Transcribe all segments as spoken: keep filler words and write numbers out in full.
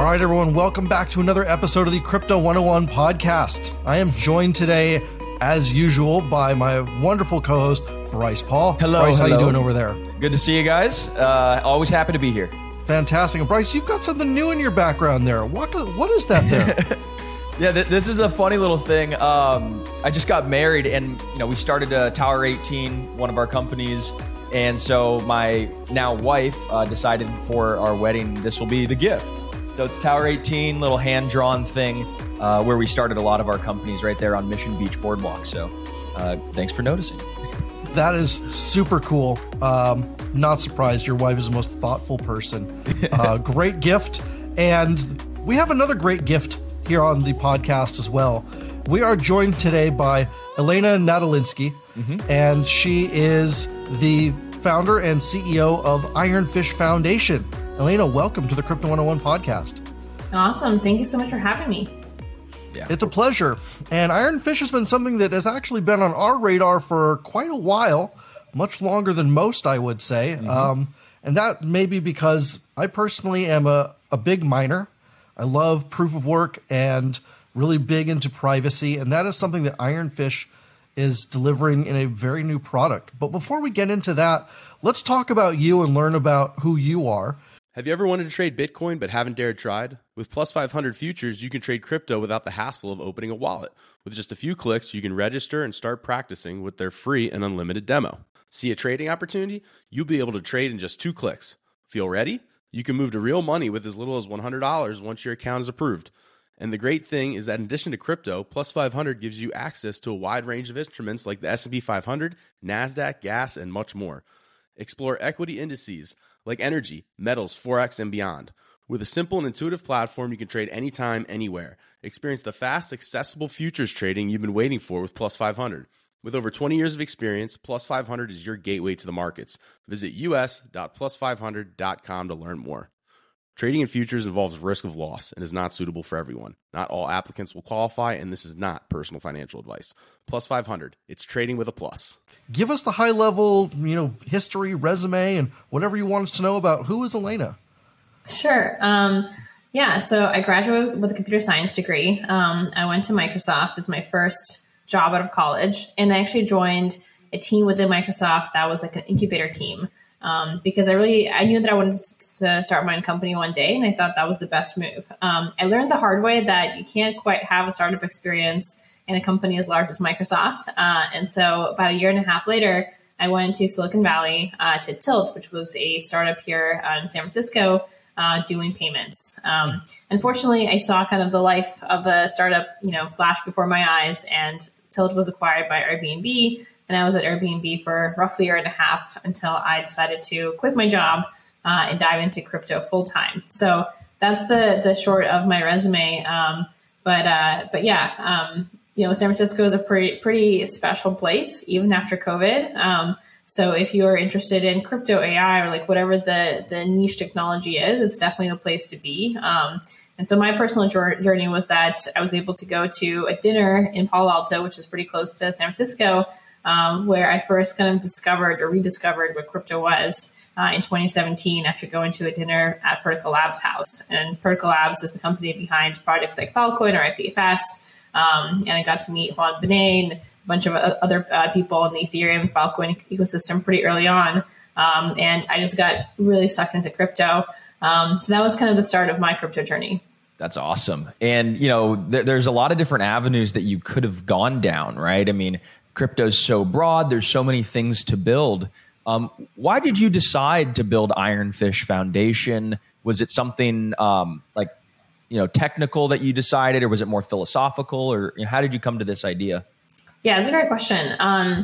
right, everyone, welcome back to another episode of the Crypto one oh one podcast. I am joined today, as usual, by my wonderful co-host, Bryce Paul. Hello, Bryce, hello. how you doing over there? Good to see you guys. Uh, always happy to be here. Fantastic. And Bryce, you've got something new in your background there. What, what is that there? Yeah, th- this is a funny little thing. Um, I just got married, and you know, we started uh, Tower eighteen, one of our companies, and so my now wife uh, decided for our wedding this will be the gift. So it's Tower eighteen, little hand-drawn thing uh, where we started a lot of our companies right there on Mission Beach Boardwalk. So uh, thanks for noticing. That is super cool. Um, not surprised. Your wife is the most thoughtful person. Uh, great gift. And we have another great gift here on the podcast as well. We are joined today by Elena Nadolinsky, mm-hmm. and she is the founder and C E O of Ironfish Foundation. Elena, welcome to the Crypto one oh one podcast. Awesome. Thank you so much for having me. Yeah. It's a pleasure. And Ironfish has been something that has actually been on our radar for quite a while, much longer than most, I would say. Mm-hmm. Um, and that may be because I personally am a, a big miner. I love proof of work and really big into privacy. And that is something that Ironfish is delivering in a very new product. But before we get into that, let's talk about you and learn about who you are. Have you ever wanted to trade Bitcoin but haven't dared tried? With Plus five hundred Futures, you can trade crypto without the hassle of opening a wallet. With just a few clicks, you can register and start practicing with their free and unlimited demo. See a trading opportunity? You'll be able to trade in just two clicks. Feel ready? You can move to real money with as little as one hundred dollars once your account is approved. And the great thing is that in addition to crypto, Plus five hundred gives you access to a wide range of instruments like the S and P five hundred, NASDAQ, gas, and much more. Explore equity indices like energy, metals, forex, and beyond. With a simple and intuitive platform, you can trade anytime, anywhere. Experience the fast, accessible futures trading you've been waiting for with Plus five hundred. With over twenty years of experience, Plus five hundred is your gateway to the markets. Visit u s dot plus five hundred dot com to learn more. Trading in futures involves risk of loss and is not suitable for everyone. Not all applicants will qualify, and this is not personal financial advice. Plus five hundred, it's trading with a plus. Give us the high level, you know, history, resume, and whatever you want us to know about who is Elena. Sure. Um, yeah. So I graduated with a computer science degree. Um, I went to Microsoft as my first job out of college, and I actually joined a team within Microsoft that was like an incubator team. Um, because I really, I knew that I wanted to, to start my own company one day, and I thought that was the best move. Um, I learned the hard way that you can't quite have a startup experience in a company as large as Microsoft. Uh, and so about a year and a half later, I went to Silicon Valley uh, to Tilt, which was a startup here uh, in San Francisco uh, doing payments. Um, unfortunately, I saw kind of the life of a startup, you know, flash before my eyes, and Tilt was acquired by Airbnb. And I was at Airbnb for roughly a year and a half until I decided to quit my job uh, and dive into crypto full time. So that's the the short of my resume. Um, but uh, but yeah, um, you know, San Francisco is a pretty pretty special place even after COVID. Um, so if you're interested in crypto, A I, or like whatever the the niche technology is, it's definitely the place to be. Um, and so my personal journey was that I was able to go to a dinner in Palo Alto, which is pretty close to San Francisco, Um, where I first kind of discovered or rediscovered what crypto was uh, in twenty seventeen after going to a dinner at Particle Labs house. And Particle Labs is the company behind projects like Filecoin or I P F S. Um, and I got to meet Juan Benet and a bunch of other uh, people in the Ethereum Filecoin ecosystem pretty early on. Um, and I just got really sucked into crypto. Um, so that was kind of the start of my crypto journey. That's awesome. And, you know, th- there's a lot of different avenues that you could have gone down, right? I mean, crypto's so broad. There's so many things to build. Um, why did you decide to build Ironfish Foundation? Was it something um, like, you know, technical that you decided, or was it more philosophical, or you know, how did you come to this idea? Yeah, it's a great question. Um,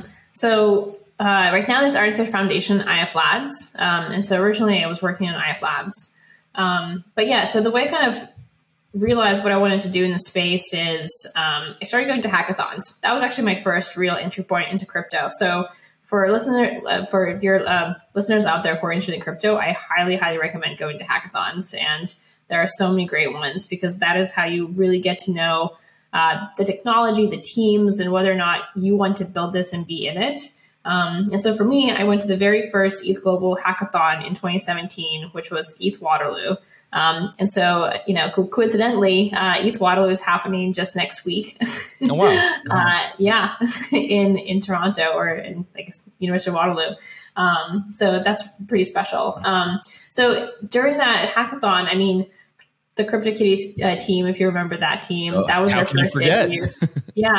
so uh, right now there's Ironfish Foundation, I F Labs. Um, and so originally I was working on I F Labs. Um, but yeah, so the way I kind of realized what I wanted to do in the space is um, I started going to hackathons. That was actually my first real entry point into crypto. So for listener, uh, for your uh, listeners out there who are interested in crypto, I highly, highly recommend going to hackathons. And there are so many great ones because that is how you really get to know uh, the technology, the teams, and whether or not you want to build this and be in it. Um, and so for me, I went to the very first E T H Global Hackathon in twenty seventeen, which was E T H Waterloo. Um, and so, you know, co- coincidentally, uh, E T H Waterloo is happening just next week. Oh, wow. uh, yeah, in, in Toronto, or in, I guess, University of Waterloo. Um, so that's pretty special. Um, so during that hackathon, I mean, the CryptoKitties uh, team, if you remember that team, oh, that was their first debut. Yeah.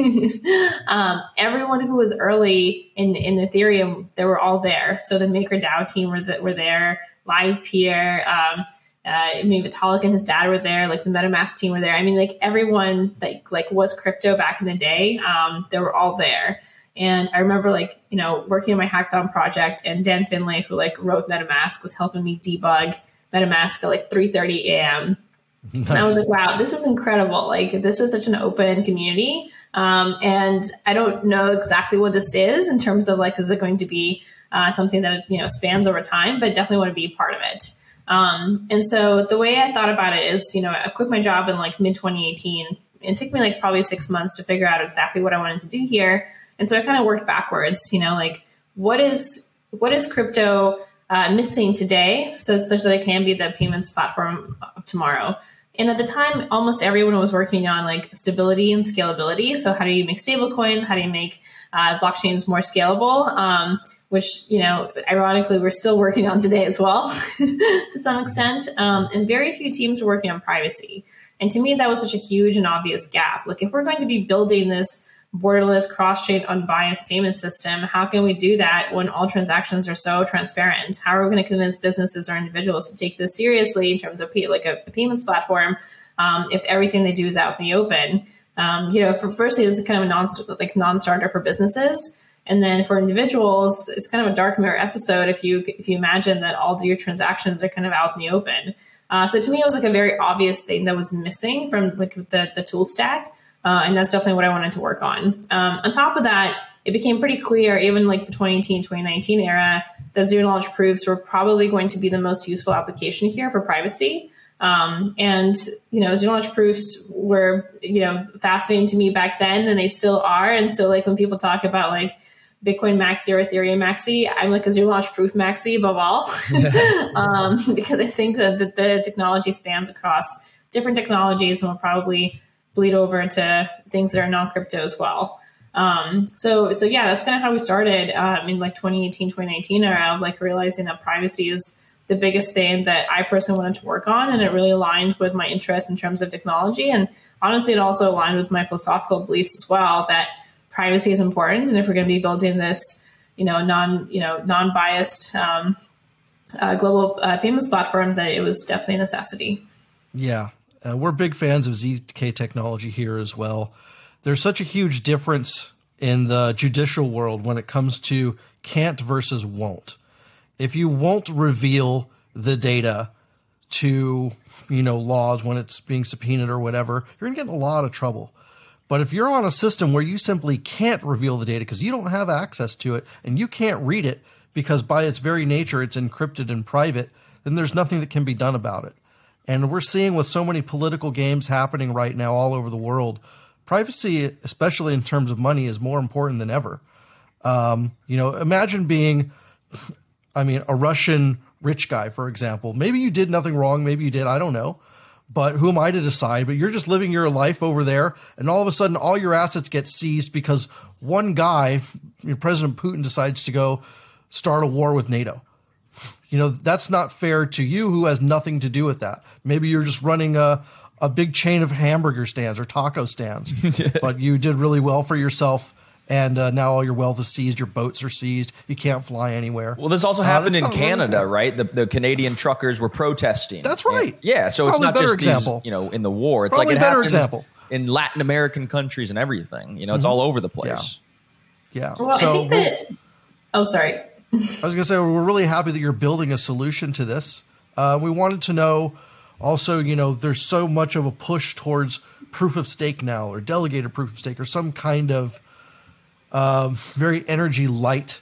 um, everyone who was early in, in Ethereum, they were all there. So the MakerDAO team were, the, were there, Livepeer, um, uh, I mean, Vitalik and his dad were there, like the MetaMask team were there. I mean, like everyone that like was crypto back in the day, um, they were all there. And I remember like, you know, working on my hackathon project, and Dan Finlay, who like wrote MetaMask, was helping me debug MetaMask at like three thirty a.m. Nice. And I was like, wow, this is incredible. Like, this is such an open community. Um, and I don't know exactly what this is in terms of like, is it going to be uh, something that, you know, spans over time, but definitely want to be part of it. Um, and so the way I thought about it is, you know, I quit my job in like mid twenty eighteen. It took me like probably six months to figure out exactly what I wanted to do here. And so I kind of worked backwards, you know, like what is, what is crypto Uh, missing today, so such that it can be the payments platform of tomorrow. And at the time, almost everyone was working on like stability and scalability. So how do you make stable coins? How do you make uh, blockchains more scalable? Um, which, you know, ironically, we're still working on today as well to some extent. Um, and very few teams are working on privacy. And to me, that was such a huge and obvious gap. Like if we're going to be building this borderless, cross-chain, unbiased payment system, how can we do that when all transactions are so transparent? How are we going to convince businesses or individuals to take this seriously in terms of pay, like a, a payments platform um, if everything they do is out in the open? Um, you know, for firstly, this is kind of a non like non-starter for businesses, and then for individuals, it's kind of a dark mirror episode if you if you imagine that all of your transactions are kind of out in the open. Uh, so to me, it was like a very obvious thing that was missing from like the the tool stack. Uh, and that's definitely what I wanted to work on. Um, on top of that, it became pretty clear, even like the twenty eighteen, twenty nineteen era, that zero knowledge proofs were probably going to be the most useful application here for privacy. Um, and, you know, zero knowledge proofs were, you know, fascinating to me back then, and they still are. And so like when people talk about like Bitcoin Maxi or Ethereum Maxi, I'm like a zero knowledge proof Maxi above all, um, because I think that the, the technology spans across different technologies and will probably bleed over to things that are non-crypto as well. Um, so, so yeah, that's kind of how we started um, in like twenty eighteen, twenty nineteen era of like realizing that privacy is the biggest thing that I personally wanted to work on. And it really aligned with my interests in terms of technology. And honestly, it also aligned with my philosophical beliefs as well, that privacy is important. And if we're going to be building this, you know, non, you know, non-biased um, uh, global uh, payments platform, that it was definitely a necessity. Yeah. Uh, we're big fans of Z K technology here as well. There's such a huge difference in the judicial world when it comes to can't versus won't. If you won't reveal the data to, you know, laws when it's being subpoenaed or whatever, you're going to get in a lot of trouble. But if you're on a system where you simply can't reveal the data because you don't have access to it and you can't read it because by its very nature it's encrypted and private, then there's nothing that can be done about it. And we're seeing with so many political games happening right now all over the world, privacy, especially in terms of money, is more important than ever. Um, you know, imagine being, I mean, a Russian rich guy, for example. Maybe you did nothing wrong. Maybe you did. I don't know. But who am I to decide? But you're just living your life over there. And all of a sudden, all your assets get seized because one guy, you know, President Putin, decides to go start a war with NATO. You know, that's not fair to you who has nothing to do with that. Maybe you're just running a, a big chain of hamburger stands or taco stands, but you did really well for yourself. And uh, now all your wealth is seized. Your boats are seized. You can't fly anywhere. Well, this also uh, happened in Canada, really right? The, the Canadian truckers were protesting. That's right. And, yeah. So Probably it's not just example. these, you know, in the war. It's Probably like it better happens example. in Latin American countries and everything. You know, it's mm-hmm. all over the place. Yeah. yeah. Well, so I think that. Oh, sorry. I was going to say, we're really happy that you're building a solution to this. Uh, we wanted to know also, you know, there's so much of a push towards proof of stake now, or delegated proof of stake, or some kind of um, very energy light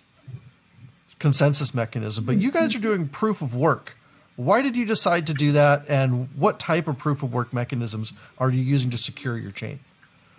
consensus mechanism. But you guys are doing proof of work. Why did you decide to do that? And what type of proof of work mechanisms are you using to secure your chain?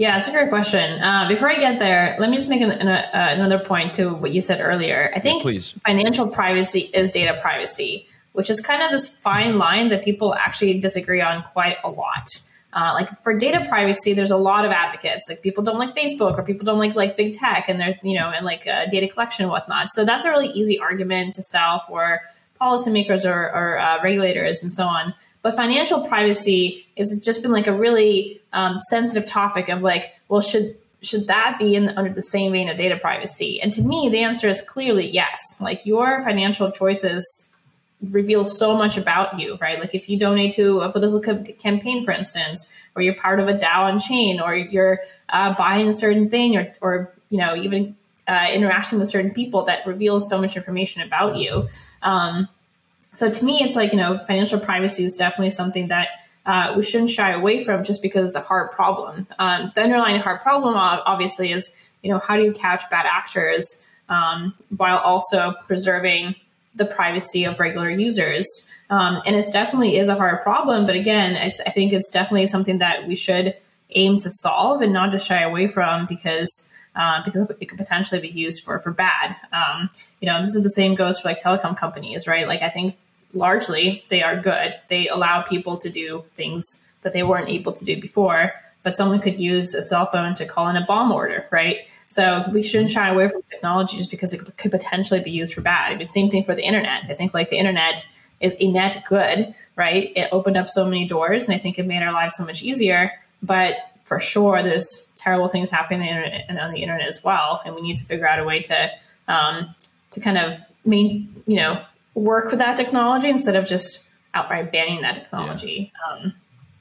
Yeah, it's a great question. Uh, before I get there, let me just make an, an, uh, another point to what you said earlier. I think yeah, please. Financial privacy is data privacy, which is kind of this fine line that people actually disagree on quite a lot. Uh, like for data privacy, there's a lot of advocates. Like people don't like Facebook, or people don't like like big tech, and they're you know and like uh, data collection and whatnot. So that's a really easy argument to sell for policymakers or, or uh, regulators and so on. But financial privacy has just been like a really um, sensitive topic of like, well, should should that be in under the same vein of data privacy? And to me, the answer is clearly yes. Like your financial choices reveal so much about you, right? Like if you donate to a political campaign, for instance, or you're part of a DAO on chain, or you're uh, buying a certain thing, or or you know even uh, interacting with certain people, that reveals so much information about you. Um, So to me, it's like, you know, financial privacy is definitely something that uh, we shouldn't shy away from just because it's a hard problem. Um, the underlying hard problem, obviously, is, you know, how do you catch bad actors um, while also preserving the privacy of regular users? Um, and it definitely is a hard problem. But again, I, I think it's definitely something that we should aim to solve and not just shy away from because Uh, because it could potentially be used for for bad. Um, you know, this is the same goes for like telecom companies, right? Like I think largely they are good. They allow people to do things that they weren't able to do before, but someone could use a cell phone to call in a bomb order, right? So we shouldn't shy away from technology just because it could potentially be used for bad. I mean, same thing for the internet. I think like the internet is a net good, right? It opened up so many doors, and I think it made our lives so much easier, but for sure, there's terrible things happening on the internet, and on the internet as well, and we need to figure out a way to um, to kind of main, you know work with that technology instead of just outright banning that technology. Yeah. Um,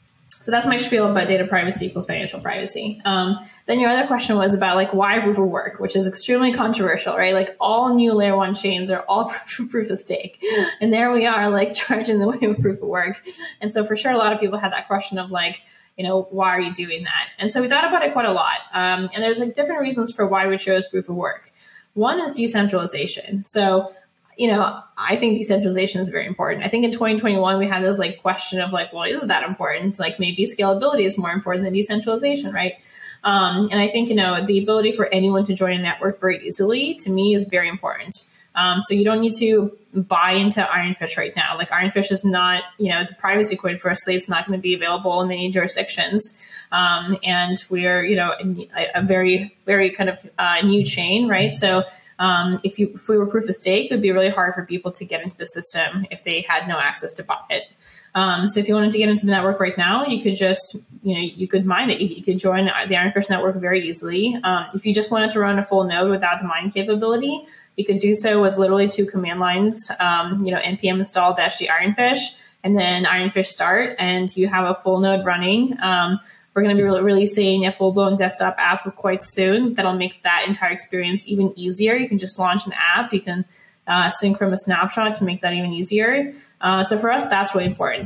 so that's my spiel about data privacy equals financial privacy. Um, then your other question was about like why proof of work, which is extremely controversial, right? Like all new layer one chains are all proof of stake, and there we are like charging the way of proof of work. And so for sure, a lot of people had that question of like, you know, why are you doing that? And so we thought about it quite a lot. Um, and there's like different reasons for why we chose proof of work. One is decentralization. So, you know, I think decentralization is very important. I think in twenty twenty-one, we had this like question of like, well, is it that important? Like maybe scalability is more important than decentralization, right? Um, and I think, you know, the ability for anyone to join a network very easily, to me, is very important. Um, so you don't need to buy into Ironfish right now. Like Ironfish is not, you know, it's a privacy coin. Firstly, it's not going to be available in many jurisdictions. Um, and we're, you know, a, a very, very kind of uh, new chain, right? So um, if you if we were proof of stake, it would be really hard for people to get into the system if they had no access to buy it. Um, so if you wanted to get into the network right now, you could just, you know, you could mine it. You, you could join the Ironfish network very easily. Um, if you just wanted to run a full node without the mine capability, you could do so with literally two command lines, um, you know, npm install dash d ironfish, and then ironfish start, and you have a full node running. Um, we're going to be re- releasing a full-blown desktop app quite soon that'll make that entire experience even easier. You can just launch an app. You can uh, sync from a snapshot to make that even easier. Uh, so for us, that's really important.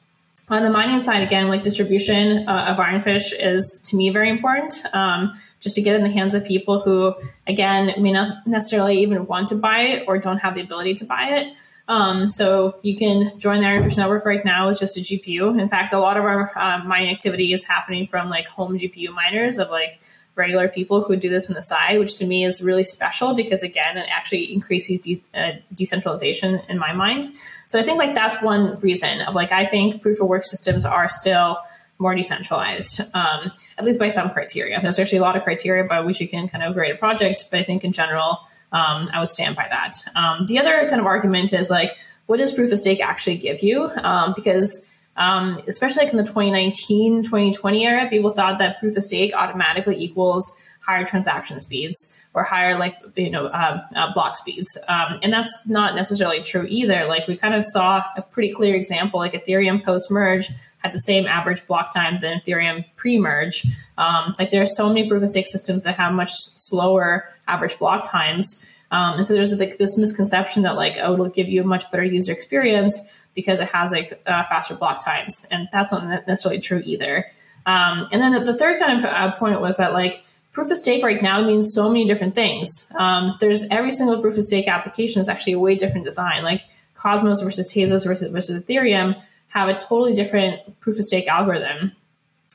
On the mining side, again, like distribution uh, of Ironfish is, to me, very important, um, just to get in the hands of people who, again, may not necessarily even want to buy it or don't have the ability to buy it. Um, so you can join the Ironfish network right now with just a G P U. In fact, a lot of our uh, mining activity is happening from like home G P U miners of like regular people who do this on the side, which to me is really special because, again, it actually increases de- uh, decentralization in my mind. So I think like that's one reason of like, I think proof of work systems are still more decentralized, um, at least by some criteria. There's actually a lot of criteria by which you can kind of grade a project, but I think in general, um, I would stand by that. Um, the other kind of argument is like, what does proof of stake actually give you? Um, because um, especially like in the twenty nineteen, twenty twenty era, people thought that proof of stake automatically equals higher transaction speeds or higher like, you know, uh, uh, block speeds. Um, and that's not necessarily true either. Like we kind of saw a pretty clear example, like Ethereum post-merge had the same average block time than Ethereum pre-merge. Um, like there are so many proof of stake systems that have much slower average block times. Um, and so there's like this misconception that like, oh, it'll give you a much better user experience because it has like uh, faster block times. And that's not necessarily true either. Um, and then the, the third kind of uh, point was that like, proof of stake right now means so many different things. Um, there's every single proof of stake application is actually a way different design. Like Cosmos versus Tezos versus, versus Ethereum have a totally different proof of stake algorithm.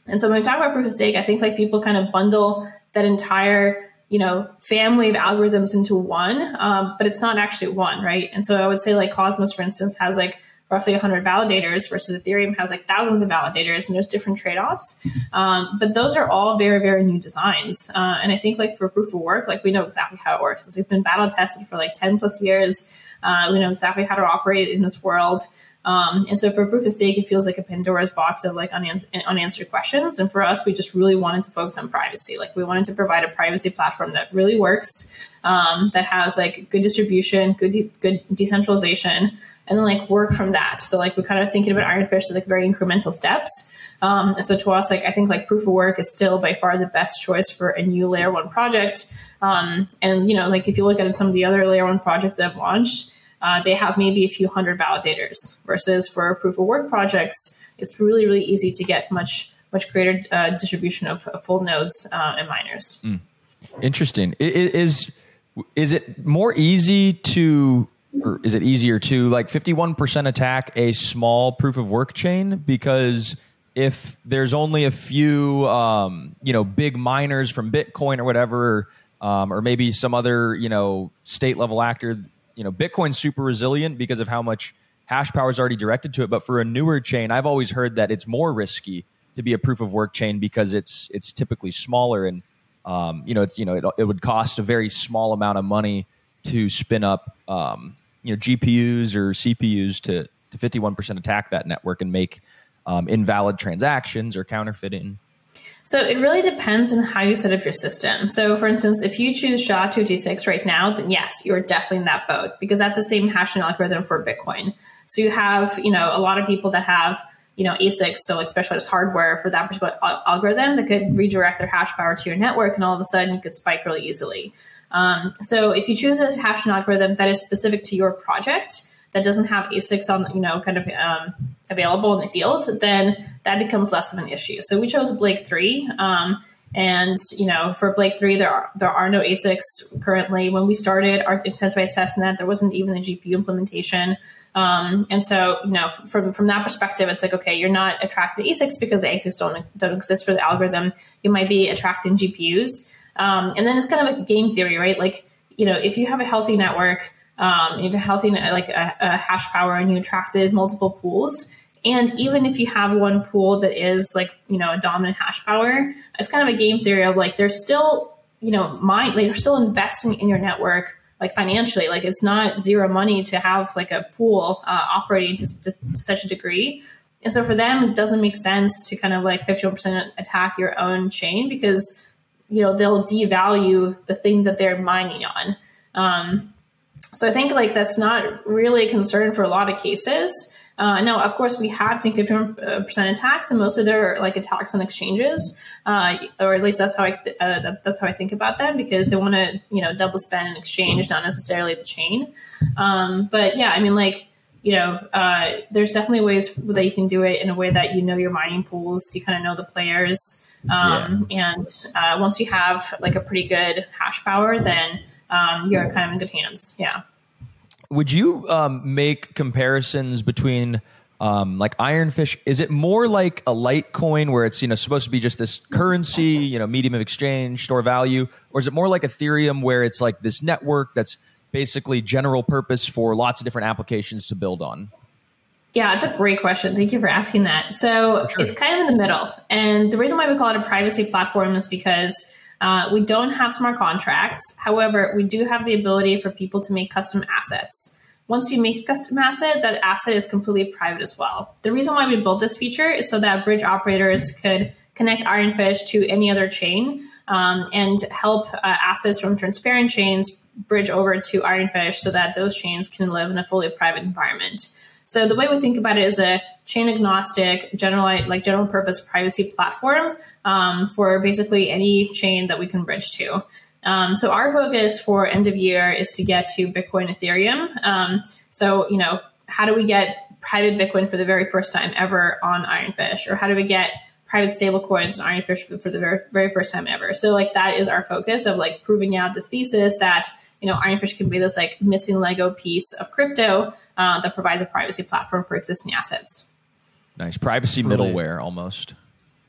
And so when we talk about proof of stake, I think like people kind of bundle that entire, you know, family of algorithms into one, um, but it's not actually one, right? And so I would say like Cosmos, for instance, has like roughly one hundred validators versus Ethereum has like thousands of validators, and there's different trade-offs. Um, but those are all very, very new designs. Uh, and I think like for proof of work, like we know exactly how it works. It's like been battle tested for like ten plus years. Uh, we know exactly how to operate in this world. Um, and so for proof of stake, it feels like a Pandora's box of like unan- unanswered questions. And for us, we just really wanted to focus on privacy. Like we wanted to provide a privacy platform that really works, um, that has like good distribution, good, de- good decentralization, and then like work from that. So like we're kind of thinking about Ironfish as like very incremental steps. Um, and so to us, like I think like proof of work is still by far the best choice for a new layer one project. Um, and you know, like if you look at some of the other layer one projects that have launched, uh, they have maybe a few hundred validators. Versus for proof of work projects, it's really really easy to get much much greater uh, distribution of, of full nodes uh, and miners. Mm. Interesting. I- Is is it more easy to or is it easier to like fifty-one percent attack a small proof of work chain? Because if there's only a few, um, you know, big miners from Bitcoin or whatever, um, or maybe some other, you know, state level actor, you know, Bitcoin's super resilient because of how much hash power is already directed to it. But for a newer chain, I've always heard that it's more risky to be a proof of work chain because it's it's typically smaller and, um, you know, it's, you know, it, it would cost a very small amount of money to spin up, um, you know, G P Us or C P Us to to fifty-one percent attack that network and make um, invalid transactions or counterfeiting. So it really depends on how you set up your system. So for instance, if you choose S H A two two six right now, then yes, you're definitely in that boat because that's the same hashing algorithm for Bitcoin. So you have, you know, a lot of people that have, you know, A S I Cs, so like specialized hardware for that particular al- algorithm that could redirect their hash power to your network, and all of a sudden you could spike really easily. Um, so if you choose a hashing algorithm that is specific to your project, that doesn't have A S I Cs on, you know, kind of um, available in the field, then that becomes less of an issue. So we chose Blake three, um, and you know, for Blake three, there are there are no A S I Cs currently. When we started our incentivized testnet, there wasn't even a G P U implementation. Um, and so, you know, from from that perspective, it's like, okay, you're not attracted to A S I Cs because the A S I Cs don't don't exist for the algorithm. You might be attracting G P Us, um, and then it's kind of like game theory, right? Like, you know, if you have a healthy network. Um, you have a healthy, like a, a hash power, and you attracted multiple pools. And even if you have one pool that is like, you know, a dominant hash power, it's kind of a game theory of like, they're still, you know, mine, like they're still investing in your network, like financially, like it's not zero money to have like a pool uh, operating to, to, to such a degree. And so for them, it doesn't make sense to kind of like fifty-one percent attack your own chain because, you know, they'll devalue the thing that they're mining on. Um, So I think like that's not really a concern for a lot of cases. Uh, now, of course, we have seen fifty-one percent attacks, and most of them are like attacks on exchanges, uh, or at least that's how I th- uh, that, that's how I think about them because they want to, you know, double spend an exchange, not necessarily the chain. Um, but yeah, I mean, like you know, uh, there's definitely ways that you can do it in a way that you know your mining pools, you kind of know the players, um, yeah. and uh, once you have like a pretty good hash power, then Um, you're kind of in good hands. Yeah. Would you um, make comparisons between um, like Ironfish? Is it more like a Litecoin where it's, you know, supposed to be just this currency, you know, medium of exchange, store value? Or is it more like Ethereum where it's like this network that's basically general purpose for lots of different applications to build on? Yeah, it's a great question. Thank you for asking that. So sure. It's kind of in the middle. And the reason why we call it a privacy platform is because Uh, we don't have smart contracts. However, we do have the ability for people to make custom assets. Once you make a custom asset, that asset is completely private as well. The reason why we built this feature is so that bridge operators could connect Ironfish to any other chain um, and help uh, assets from transparent chains bridge over to Ironfish so that those chains can live in a fully private environment. So the way we think about it is a chain agnostic, general like general purpose privacy platform um, for basically any chain that we can bridge to. Um, so our focus for end of year is to get to Bitcoin, Ethereum. Um, so you know, how do we get private Bitcoin for the very first time ever on Ironfish, or how do we get private stablecoins on Ironfish for, for the very very first time ever? So like that is our focus of like proving out this thesis that, you know, Ironfish can be this like missing Lego piece of crypto uh, that provides a privacy platform for existing assets. Nice. Privacy middleware almost.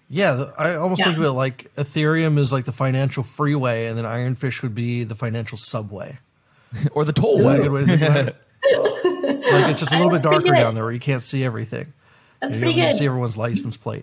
Yeah, the, I almost Yeah. think of it like Ethereum is like the financial freeway, and then Ironfish would be the financial subway. Or the Is that a tollway. good way to think about it? Like it's just a little bit That's pretty darker good. down there where you can't see everything. That's You pretty don't good. see everyone's license plate.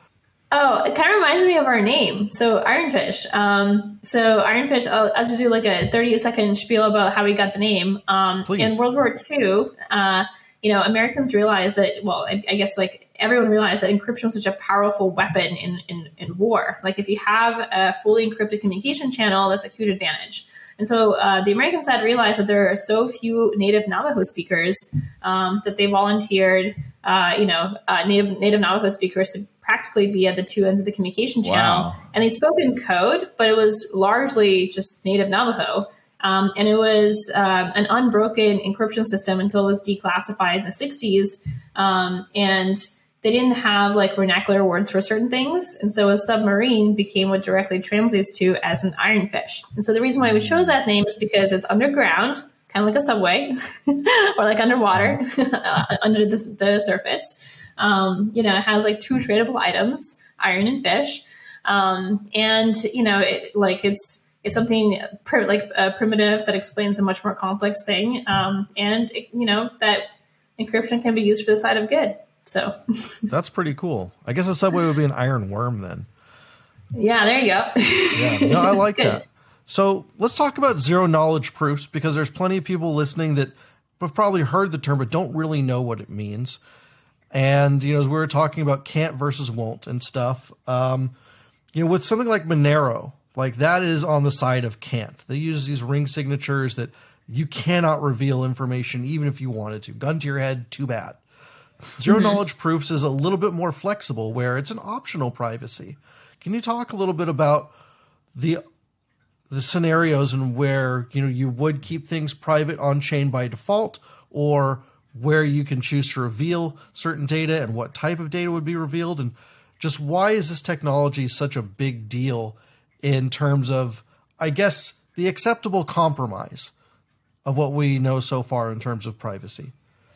Oh, it kind of reminds me of our name. So Ironfish. Um, so Ironfish, I'll, I'll just do like a thirty second spiel about how we got the name. Um, Please. in World War Two, uh, you know, Americans realized that, well, I, I guess like everyone realized that encryption was such a powerful weapon in, in, in war. Like if you have a fully encrypted communication channel, that's a huge advantage. And so uh, the American side realized that there are so few native Navajo speakers um, that they volunteered, uh, you know, uh, native native Navajo speakers to practically be at the two ends of the communication channel. Wow. And they spoke in code, but it was largely just native Navajo. Um, and it was um, an unbroken encryption system until it was declassified in the sixties. Um, and they didn't have like vernacular words for certain things. And so a submarine became what directly translates to as an ironfish. And so the reason why we chose that name is because it's underground, kind of like a subway or like underwater, under the, the surface. Um, you know, it has like two tradable items, iron and fish. Um, and, you know, it, like it's, it's something pr- like uh, primitive that explains a much more complex thing. Um, and, it, you know, that encryption can be used for the side of good. So That's pretty cool. I guess a subway would be an iron worm then. yeah, there you go. Yeah, no, I like good. that. So let's talk about zero knowledge proofs, because there's plenty of people listening that have probably heard the term but don't really know what it means. And, you know, as we were talking about can't versus won't and stuff, um, you know, with something like Monero, like that is on the side of can't. They use these ring signatures that you cannot reveal information even if you wanted to. Gun to your head, too bad. Zero Mm-hmm. knowledge proofs is a little bit more flexible, where it's an optional privacy. Can you talk a little bit about the the scenarios in where, you know, you would keep things private on chain by default, or where you can choose to reveal certain data and what type of data would be revealed, and just why is this technology such a big deal in terms of, I guess, the acceptable compromise of what we know so far in terms of privacy?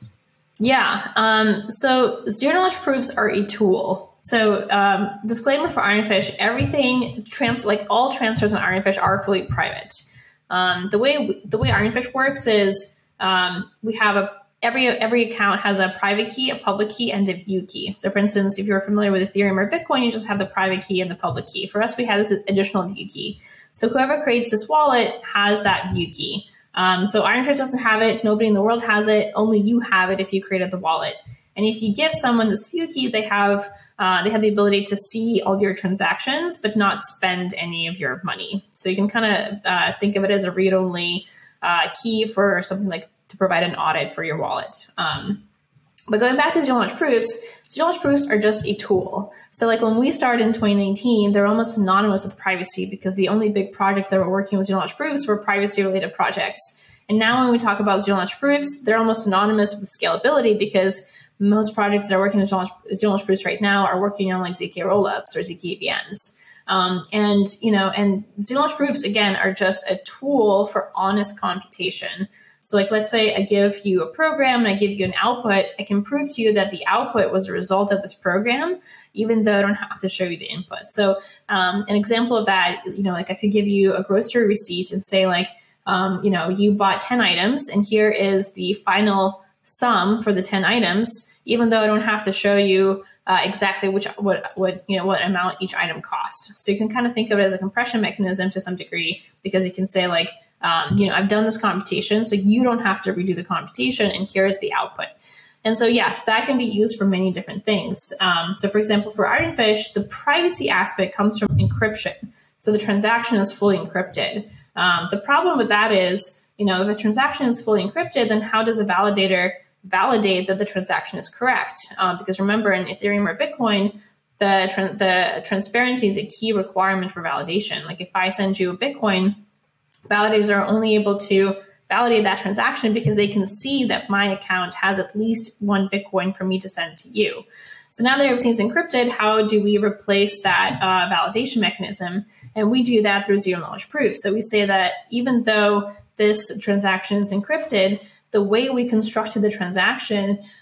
Yeah. Um, so zero knowledge proofs are a tool. So um, disclaimer for Ironfish, everything trans like all transfers on Ironfish are fully private. Um, the way the way Ironfish works is um, we have a every every account has a private key, a public key, and a view key. So for instance, if you're familiar with Ethereum or Bitcoin, you just have the private key and the public key. For us, we have this additional view key. So whoever creates this wallet has that view key. Um, so Ironfish doesn't have it. Nobody in the world has it. Only you have it if you created the wallet. And if you give someone this view key, they have uh, they have the ability to see all your transactions, but not spend any of your money. So you can kind of uh, think of it as a read-only uh, key for something like to provide an audit for your wallet. Um, but going back to zero knowledge proofs, zero knowledge proofs are just a tool. So like when we started in twenty nineteen, they're almost synonymous with privacy, because the only big projects that were working with zero knowledge proofs were privacy related projects. And now when we talk about zero knowledge proofs, they're almost synonymous with scalability, because most projects that are working with zero knowledge proofs right now are working on like Z K rollups or Z K V Ms. Um, and, you know, and zero knowledge proofs, again, are just a tool for honest computation. So like, let's say I give you a program and I give you an output. I can prove to you that the output was a result of this program, even though I don't have to show you the input. So um, an example of that, you know, like I could give you a grocery receipt and say like, um, you know, you bought ten items and here is the final sum for the ten items, even though I don't have to show you uh, exactly which, what, what, you know, what amount each item cost. So you can kind of think of it as a compression mechanism to some degree, because you can say like, Um, you know, I've done this computation, so you don't have to redo the computation, and here's the output. And so, yes, that can be used for many different things. Um, so, for example, for Ironfish, the privacy aspect comes from encryption. So the transaction is fully encrypted. Um, the problem with that is, you know, if a transaction is fully encrypted, then how does a validator validate that the transaction is correct? Um, because remember, in Ethereum or Bitcoin, the tra- the transparency is a key requirement for validation. Like if I send you a Bitcoin, validators are only able to validate that transaction because they can see that my account has at least one Bitcoin for me to send to you. So now that everything's encrypted, how do we replace that uh, validation mechanism? And we do that through zero knowledge proof. So we say that even though this transaction is encrypted, the way we constructed the transaction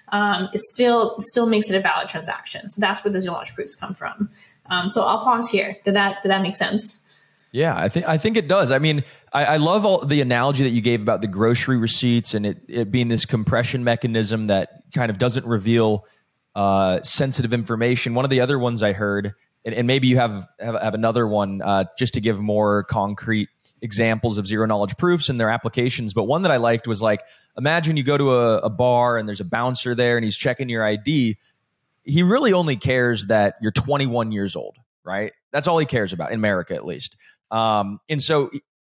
um, it still still makes it a valid transaction. So that's where the zero knowledge proofs come from. Um, so I'll pause here. Did that did that make sense? Yeah, I think I think it does. I mean, I, I love all the analogy that you gave about the grocery receipts and it, it being this compression mechanism that kind of doesn't reveal uh, sensitive information. One of the other ones I heard, and, and maybe you have have, have another one uh, just to give more concrete examples of zero knowledge proofs and their applications. But one that I liked was like, imagine you go to a, a bar and there's a bouncer there and he's checking your I D. He really only cares that you're twenty-one years old, right? That's all he cares about in America, at least. Um, and so,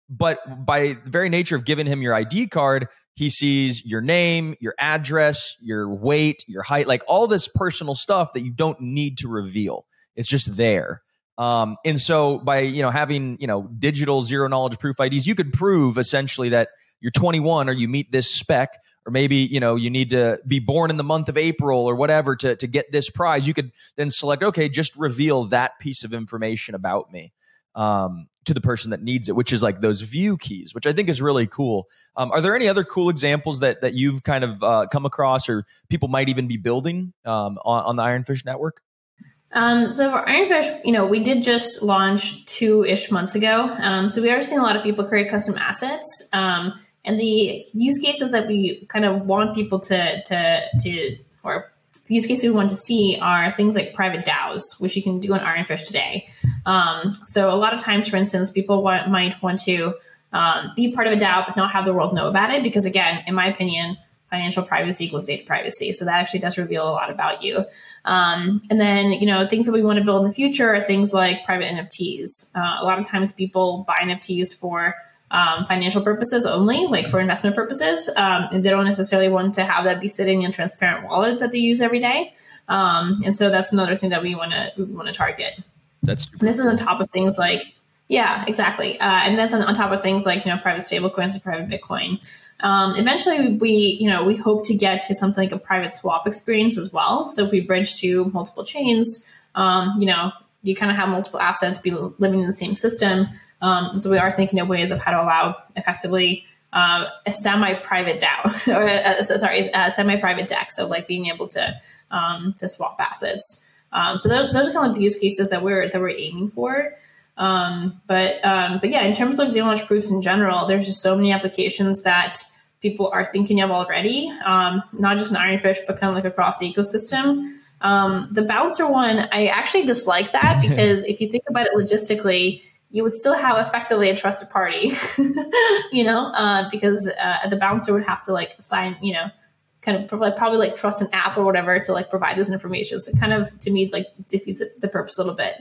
but by the very nature of giving him your I D card, he sees your name, your address, your weight, your height, like all this personal stuff that you don't need to reveal. It's just there. Um, and so by, you know, having, you know, digital zero knowledge proof I Ds, you could prove essentially that you're twenty-one or you meet this spec, or maybe, you know, you need to be born in the month of April or whatever to, to get this prize. You could then select, okay, just reveal that piece of information about me. Um, to the person that needs it, which is like those view keys, which I think is really cool. Um, are there any other cool examples that that you've kind of uh, come across or people might even be building um, on, on the Ironfish network? Um, so for Ironfish, you know, we did just launch two-ish months ago. Um, so we are seeing a lot of people create custom assets. Um, and the use cases that we kind of want people to, to, to, or the use cases we want to see are things like private DAOs, which you can do on Ironfish today. Um, so a lot of times, for instance, people want, might want to um, be part of a DAO, but not have the world know about it. Because again, in my opinion, financial privacy equals data privacy. So that actually does reveal a lot about you. Um, and then, you know, things that we want to build in the future are things like private N F Ts. Uh, a lot of times people buy N F Ts for um, financial purposes only, like for investment purposes. Um, and they don't necessarily want to have that be sitting in a transparent wallet that they use every day. Um, and so that's another thing that we want to we want to target. That's and this is on top of things like, yeah, exactly. Uh, and that's on, on top of things like, you know, private stablecoins and private Bitcoin. Um, eventually, we, you know, we hope to get to something like a private swap experience as well. So if we bridge to multiple chains, um, you know, you kind of have multiple assets be living in the same system. Um, so we are thinking of ways of how to allow effectively uh, a semi-private DAO, or a, sorry, a semi-private D E X. So like being able to um, to swap assets. Um, so those, those are kind of the use cases that we're that we're aiming for. Um, but um, but yeah, in terms of zero knowledge proofs in general, there's just so many applications that people are thinking of already, um, not just in Ironfish, but kind of like across the ecosystem. Um, the bouncer one, I actually dislike that because if you think about it logistically, you would still have effectively a trusted party, you know, uh, because uh, the bouncer would have to like assign, you know, kind of probably, probably like trust an app or whatever to like provide this information. So it kind of, to me, like defeats the purpose a little bit.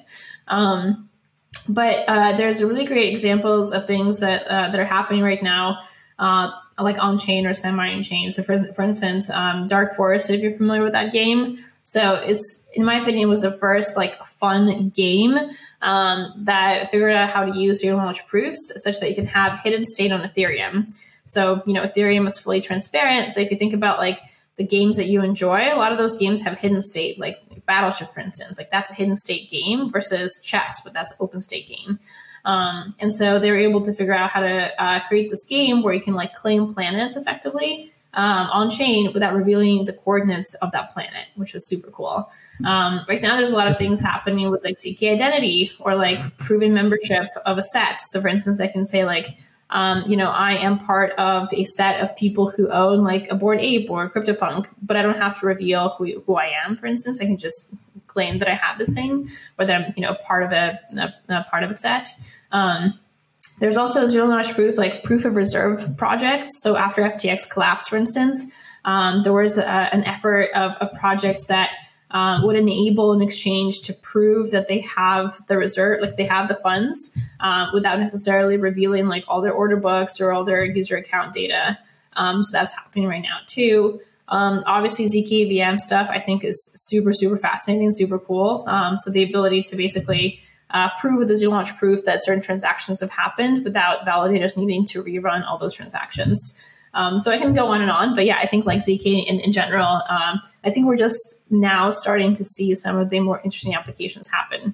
Um, but uh, there's really great examples of things that uh, that are happening right now, uh, like on chain or semi on chain. So for, for instance, um, Dark Forest, if you're familiar with that game. So it's, in my opinion, was the first like fun game um, that figured out how to use zero knowledge proofs such that you can have hidden state on Ethereum. So, you know, Ethereum is fully transparent. So if you think about like the games that you enjoy, a lot of those games have hidden state, like Battleship, for instance, like that's a hidden state game versus chess, but that's an open state game. Um, and so they were able to figure out how to uh, create this game where you can like claim planets effectively um, on chain without revealing the coordinates of that planet, which was super cool. Um, right now, there's a lot of things happening with like Z K identity or like proving membership of a set. So for instance, I can say like, Um, you know, I am part of a set of people who own like a Bored Ape or CryptoPunk, but I don't have to reveal who, who I am. For instance, I can just claim that I have this thing, or that I'm, you know, part of a, a, a part of a set. Um, there's also zero knowledge proof, like proof of reserve projects. So after F T X collapsed, for instance, um, there was a, an effort of, of projects that Um, would enable an exchange to prove that they have the reserve, like they have the funds, um, without necessarily revealing like all their order books or all their user account data. Um, so that's happening right now too. Um, obviously, Z K V M stuff I think is super, super fascinating, super cool. Um, so the ability to basically uh, prove with the zero knowledge proof that certain transactions have happened without validators needing to rerun all those transactions. Um, so I can go on and on, but yeah, I think like Z K in, in general, um, I think we're just now starting to see some of the more interesting applications happen.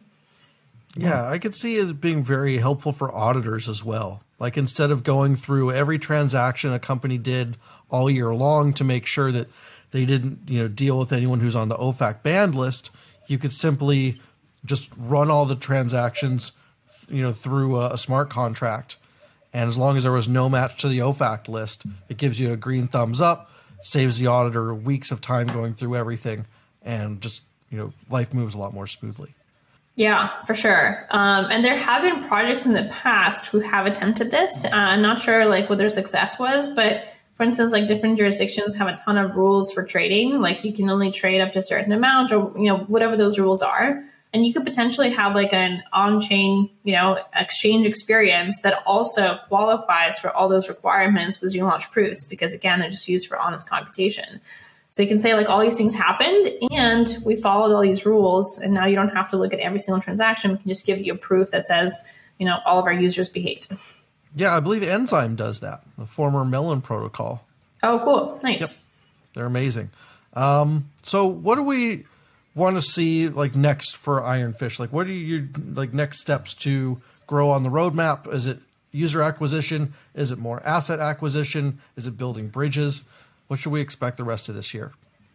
Yeah, I could see it being very helpful for auditors as well. Like instead of going through every transaction a company did all year long to make sure that they didn't, you know, deal with anyone who's on the O FAC banned list, you could simply just run all the transactions, you know, through a, a smart contract. And as long as there was no match to the O FAC list, it gives you a green thumbs up, saves the auditor weeks of time going through everything, and just, you know, life moves a lot more smoothly. Yeah, for sure. Um, and there have been projects in the past who have attempted this. Uh, I'm not sure like what their success was, but for instance, like different jurisdictions have a ton of rules for trading. Like you can only trade up to a certain amount, or, you know, whatever those rules are. And you could potentially have like an on-chain, you know, exchange experience that also qualifies for all those requirements with zero knowledge proofs, because again, they're just used for honest computation. So you can say like all these things happened and we followed all these rules, and now you don't have to look at every single transaction. We can just give you a proof that says, you know, all of our users behaved. Yeah, I believe Enzyme does that, the former Melon protocol. Oh, cool. Nice. Yep. They're amazing. Um, so what do we want to see like next for Ironfish? Like what are your like next steps to grow on the roadmap? Is it user acquisition? Is it more asset acquisition? Is it building bridges? What should we expect the rest of this year?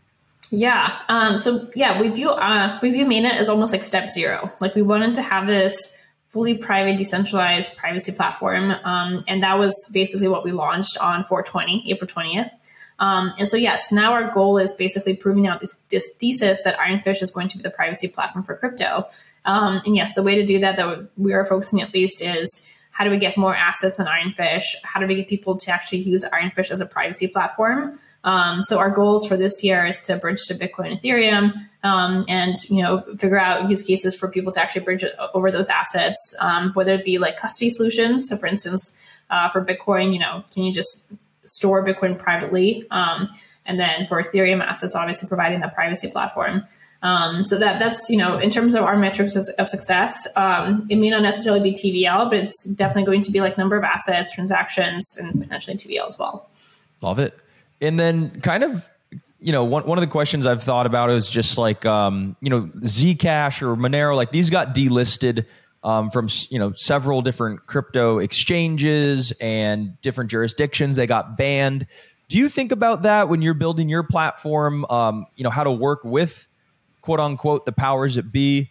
Yeah. Um, so yeah, we view uh, we view mainnet as almost like step zero. Like we wanted to have this fully private, decentralized privacy platform, um, and that was basically what we launched on four twenty, April twentieth. Um, and so yes, now our goal is basically proving out this, this thesis that Ironfish is going to be the privacy platform for crypto. Um, and yes, the way to do that that we are focusing at least is how do we get more assets on Ironfish? How do we get people to actually use Ironfish as a privacy platform? Um, so our goals for this year is to bridge to Bitcoin, Ethereum, um, and you know figure out use cases for people to actually bridge over those assets, um, whether it be like custody solutions. So for instance, uh, for Bitcoin, you know, can you just store Bitcoin privately? Um, and then for Ethereum assets, obviously providing that privacy platform. Um, so that that's, you know, in terms of our metrics of success, um, it may not necessarily be T V L, but it's definitely going to be like number of assets, transactions, and potentially T V L as well. Love it. And then kind of, you know, one, one of the questions I've thought about is just like, um, you know, Zcash or Monero, like these got delisted um, from, you know, several different crypto exchanges and different jurisdictions. They got banned. Do you think about that when you're building your platform, um, you know, how to work with quote unquote the powers that be,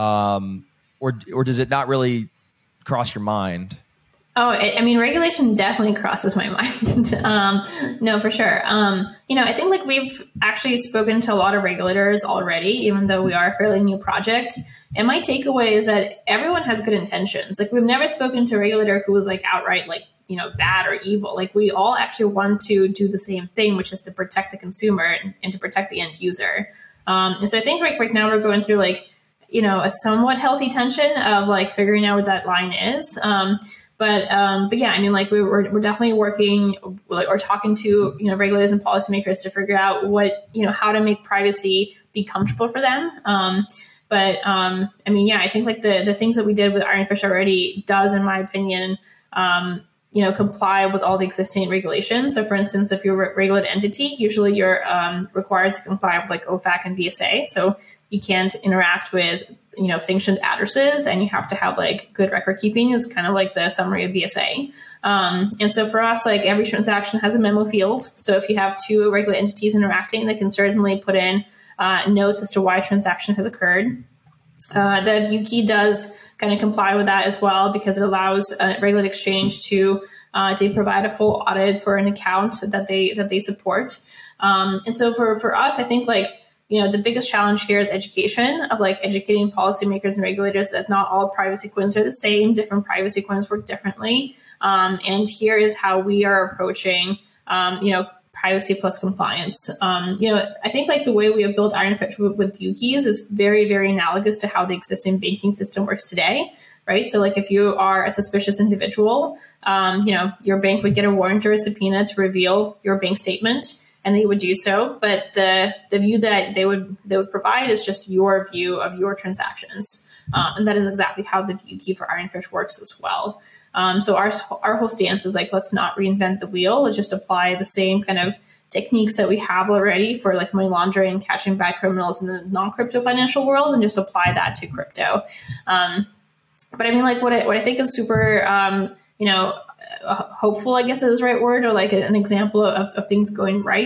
um, or, or does it not really cross your mind? Oh, I mean, regulation definitely crosses my mind. um, no, for sure. Um, you know, I think like we've actually spoken to a lot of regulators already, even though we are a fairly new project. And my takeaway is that everyone has good intentions. Like we've never spoken to a regulator who was like outright like, you know, bad or evil. Like we all actually want to do the same thing, which is to protect the consumer and, and to protect the end user. Um, and so I think like right now we're going through like, you know, a somewhat healthy tension of like figuring out what that line is. Um, But um, but yeah, I mean, like we we're, we're definitely working or talking to, you know, regulators and policymakers to figure out what, you know, how to make privacy be comfortable for them. Um, but um, I mean, yeah, I think like the, the things that we did with Ironfish already does, in my opinion, um, you know, comply with all the existing regulations. So for instance, if you're a regulated entity, usually you're um, required to comply with like O FAC and B S A. So you can't interact with, you know, sanctioned addresses, and you have to have like good record keeping is kind of like the summary of B S A. Um, and so for us, like every transaction has a memo field. So if you have two regulated entities interacting, they can certainly put in uh, notes as to why a transaction has occurred. Uh, the view key does kind of comply with that as well, because it allows a regulated exchange to uh, to provide a full audit for an account that they that they support. Um, and so for for us, I think like, you know, the biggest challenge here is education of like educating policymakers and regulators that not all privacy coins are the same. Different privacy coins work differently. Um, and here is how we are approaching, um, you know, privacy plus compliance. Um, you know, I think like the way we have built Ironfish with, with view keys is very, very analogous to how the existing banking system works today, right? So like if you are a suspicious individual, um, you know, your bank would get a warrant or a subpoena to reveal your bank statement, and they would do so. But the the view that they would they would provide is just your view of your transactions. Um, and that is exactly how the view key for Ironfish works as well. Um, so our our whole stance is like, let's not reinvent the wheel. Let's just apply the same kind of techniques that we have already for like money laundering, catching bad criminals in the non-crypto financial world, and just apply that to crypto. Um, but I mean, like what I, what I think is super, um, you know, Uh, hopeful, I guess is the right word, or like an example of, of things going right,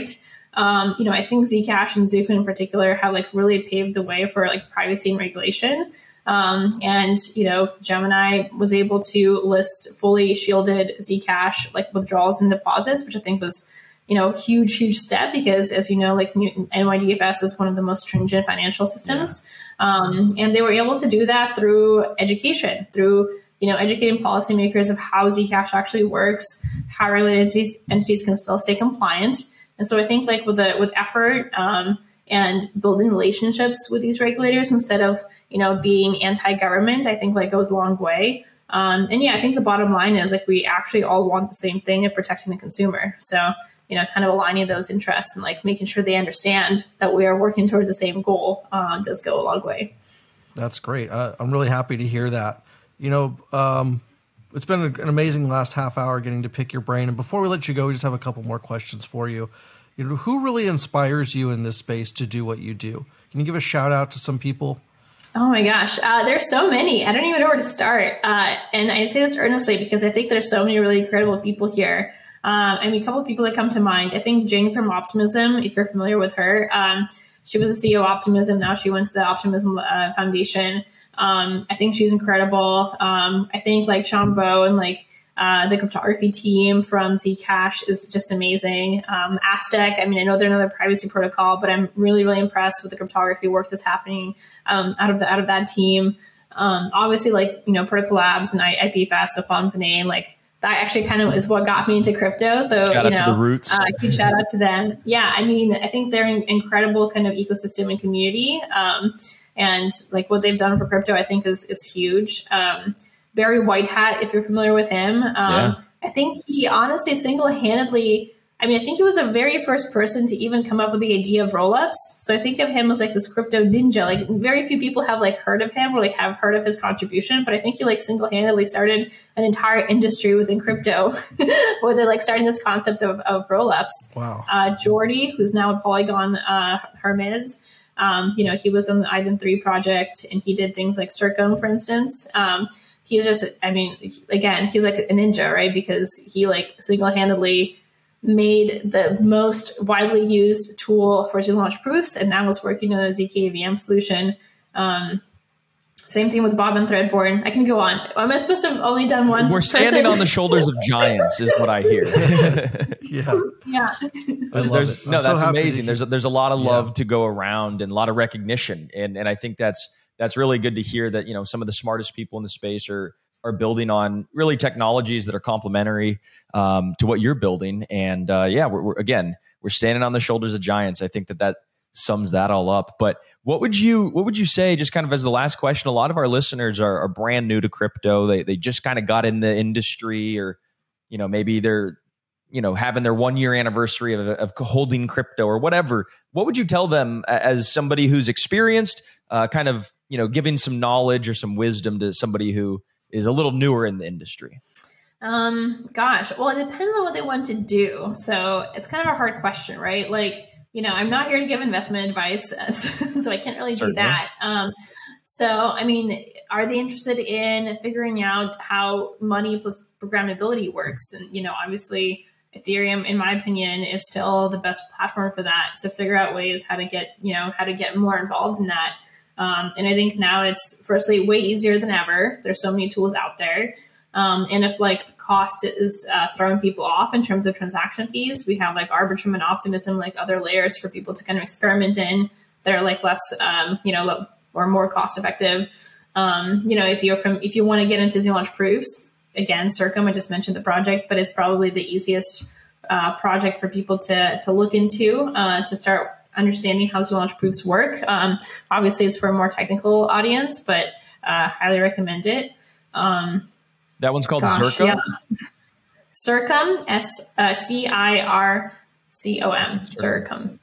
Um, you know, I think Zcash and Zooko in particular have like really paved the way for like privacy and regulation. Um, and, you know, Gemini was able to list fully shielded Zcash like withdrawals and deposits, which I think was, you know, huge, huge step because, as you know, like N Y D F S is one of the most stringent financial systems. Yeah. Um, and they were able to do that through education, through, you know, educating policymakers of how Zcash actually works, how regulated entities, entities can still stay compliant. And so I think like with the, with effort, um, and building relationships with these regulators instead of, you know, being anti-government, I think like goes a long way. Um, and yeah, I think the bottom line is like we actually all want the same thing of protecting the consumer. So, you know, kind of aligning those interests and like making sure they understand that we are working towards the same goal uh, does go a long way. That's great. Uh, I'm really happy to hear that. You know, um, it's been an amazing last half hour getting to pick your brain. And before we let you go, we just have a couple more questions for you. You know, who really inspires you in this space to do what you do? Can you give a shout out to some people? Oh my gosh, uh, there's so many. I don't even know where to start. Uh, and I say this earnestly because I think there's so many really incredible people here. Um, I mean, a couple of people that come to mind. I think Jane from Optimism, if you're familiar with her, um, she was the C E O of Optimism. Now she went to the Optimism uh, Foundation. Um, I think she's incredible. Um, I think like Sean Bowe and like uh, the cryptography team from Zcash is just amazing. Um, Aztec, I mean, I know they're another privacy protocol, but I'm really, really impressed with the cryptography work that's happening um, out of the out of that team. Um, obviously, like, you know, Protocol Labs and I P F S, so Fawn Panay, like that actually kind of is what got me into crypto. So, shout you out know, to the Roots. Uh, huge shout out to them. Yeah, I mean, I think they're an incredible kind of ecosystem and community. Um, and like what they've done for crypto, I think is is huge. Um, Barry Whitehat, if you're familiar with him, um, yeah. I think he honestly single-handedly, I mean, I think he was the very first person to even come up with the idea of rollups. So I think of him as like this crypto ninja. Like very few people have like heard of him or like have heard of his contribution, but I think he like single-handedly started an entire industry within crypto where they're like starting this concept of, of rollups. Wow. Uh, Jordy, who's now at Polygon uh, Hermes, um, you know, he was on the I D N three project and he did things like Circum, for instance. Um, he's just, I mean, again, he's like a ninja, right? Because he like single-handedly made the most widely used tool for zero launch proofs, and now is working on a Z K V M solution. Um, same thing with Bob and Threadborn. I can go on. Am I supposed to have only done one? We're standing person? on the shoulders of giants, is what I hear. yeah, yeah. I love there's, it. No, I'm that's so amazing. There's a, there's a lot of love yeah. to go around and a lot of recognition, and and I think that's that's really good to hear that, you know, some of the smartest people in the space are. are building on really technologies that are complementary um, to what you're building. And uh, yeah, we're, we're again, we're standing on the shoulders of giants. I think that that sums that all up. But what would you, what would you say, just kind of as the last question? A lot of our listeners are, are brand new to crypto. They they just kind of got in the industry, or, you know, maybe they're, you know, having their one year anniversary of, of holding crypto or whatever. What would you tell them as somebody who's experienced, uh, kind of, you know, giving some knowledge or some wisdom to somebody who is a little newer in the industry? Um, gosh, well, it depends on what they want to do. So it's kind of a hard question, right? Like, you know, I'm not here to give investment advice, so I can't really do Certainly. that. Um, so, I mean, are they interested in figuring out how money plus programmability works? And, you know, obviously Ethereum, in my opinion, is still the best platform for that. So figure out ways how to get, you know, how to get more involved in that. Um, and I think now it's firstly way easier than ever. There's so many tools out there. Um, and if like the cost is uh, throwing people off in terms of transaction fees, we have like Arbitrum and Optimism, like other layers for people to kind of experiment in that are like less, um, you know, or more cost effective. Um, you know, if you're from, if you want to get into zero launch proofs, again, Circum, I just mentioned the project, but it's probably the easiest uh, project for people to to look into uh, to start understanding how zero launch proofs work. Um, obviously, it's for a more technical audience, but uh, highly recommend it. Um, that one's called gosh, Circum? Yeah. Circum, S uh, C I R C O M, Circum.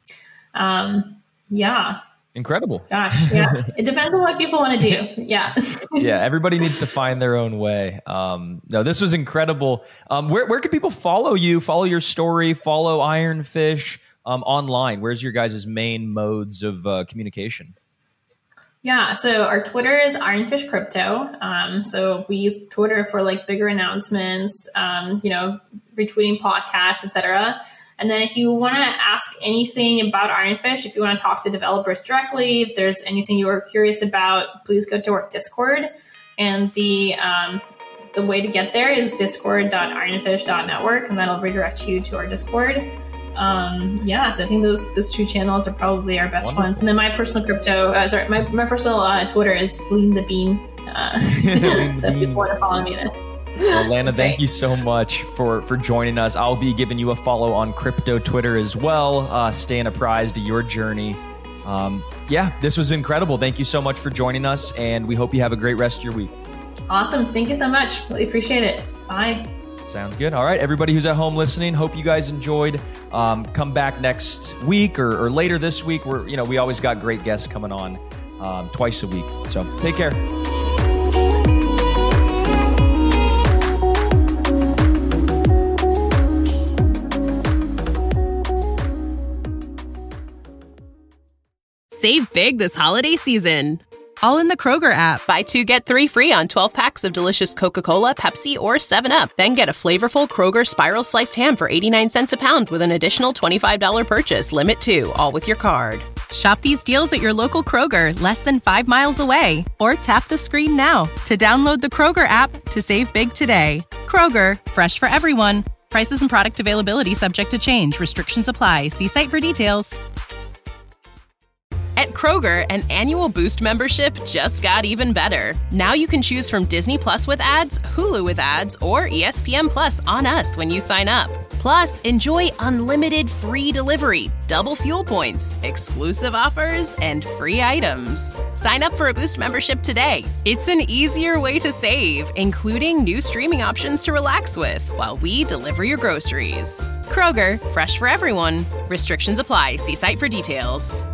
Um, yeah. Incredible. Gosh, yeah. It depends on what people want to do. Yeah. Yeah, everybody needs to find their own way. Um, no, this was incredible. Um, where, where can people follow you, follow your story, follow Ironfish? Um, online, where's your guys' main modes of uh, communication? Yeah, so our Twitter is Ironfish Crypto. Um, so we use Twitter for like bigger announcements, um, you know, retweeting podcasts, et cetera. And then if you want to ask anything about Ironfish, if you want to talk to developers directly, if there's anything you are curious about, please go to our Discord. And the um, the way to get there is discord dot ironfish dot network, and that'll redirect you to our Discord. Um, yeah, so I think those those two channels are probably our best Wonderful. ones. And then my personal crypto, uh, sorry, my, my personal uh, Twitter is Lean the Bean. Uh, so if you want to follow me, then. Well, Lana, That's thank right. you so much for, for joining us. I'll be giving you a follow on crypto Twitter as well, uh, staying apprised of your journey. Um, yeah, this was incredible. Thank you so much for joining us, and we hope you have a great rest of your week. Awesome. Thank you so much. Really appreciate it. Bye. Sounds good. All right, everybody who's at home listening, hope you guys enjoyed. Um, come back next week or, or later this week. We're, you know, we always got great guests coming on um, twice a week. So take care. Save big this holiday season, all in the Kroger app. Buy two, get three free on twelve packs of delicious Coca-Cola, Pepsi, or seven up. Then get a flavorful Kroger Spiral Sliced Ham for eighty-nine cents a pound with an additional twenty-five dollars purchase. Limit two, all with your card. Shop these deals at your local Kroger, less than five miles away. Or tap the screen now to download the Kroger app to save big today. Kroger, fresh for everyone. Prices and product availability subject to change. Restrictions apply. See site for details. At Kroger, an annual Boost membership just got even better. Now you can choose from Disney Plus with ads, Hulu with ads, or E S P N Plus on us when you sign up. Plus, enjoy unlimited free delivery, double fuel points, exclusive offers, and free items. Sign up for a Boost membership today. It's an easier way to save, including new streaming options to relax with while we deliver your groceries. Kroger, fresh for everyone. Restrictions apply. See site for details.